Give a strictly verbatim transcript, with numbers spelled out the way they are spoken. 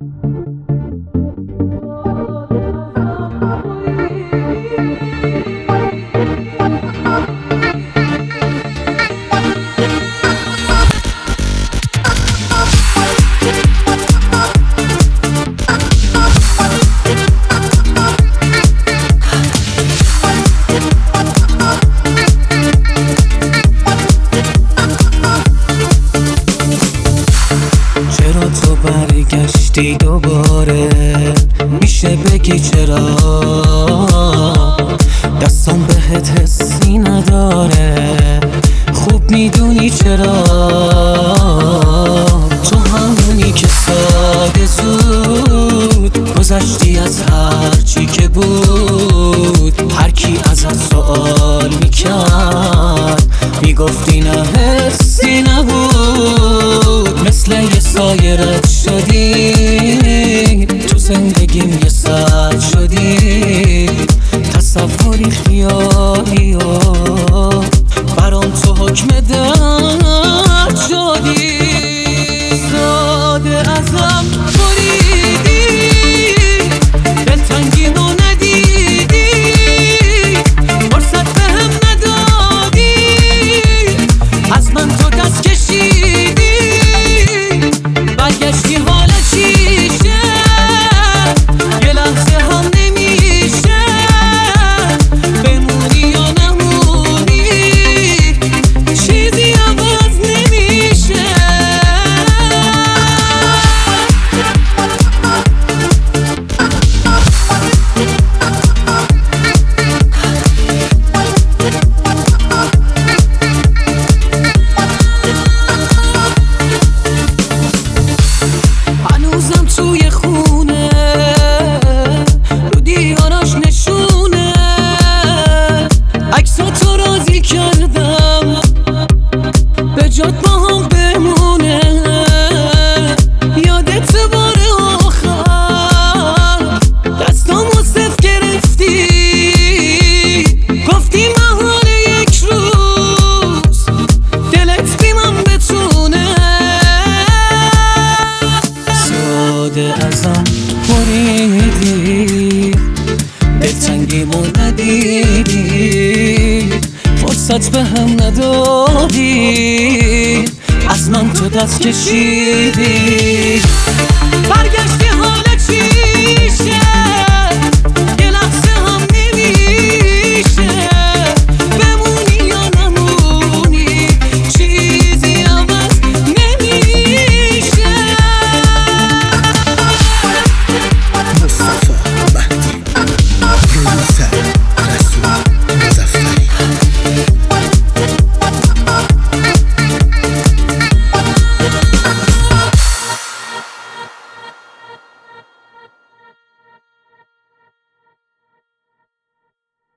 برگشتی دوباره، میشه بگی چرا؟ دستم بهت حسی نداره، خوب میدونی چرا؟ تو همونی که ساده زود گذشتی از هرچی که بود. هر کی ازت سوال میکرد میگفتی نه حسی نبود. مثل یه سایه رد شدی تو زندگیم، یه ساعت شدی تصوری خیالی و برام تو حکم درد شدی. ساده ازم بریدی، دلتنگیمو ندیدی، فرصت بهم ندادی، از من تو دست کشیدی. برگشتی حالا چیشه، یه لحظه هم نمیشه بمونی یا نمونی، چیزی عوض نمیشه. هنوزم توی خونه رو دیوارش نشونه، عکساتو راضی کردم به جات با هم بمونه. یادت بار آخر دستامو صف گرفتی، گفتی محال یک روز دلت بی من بتونه. ساده ازم بریدی، دلتنگیمو ندیدی، فرصت بهم ندادی، از من تو دست کشیدی.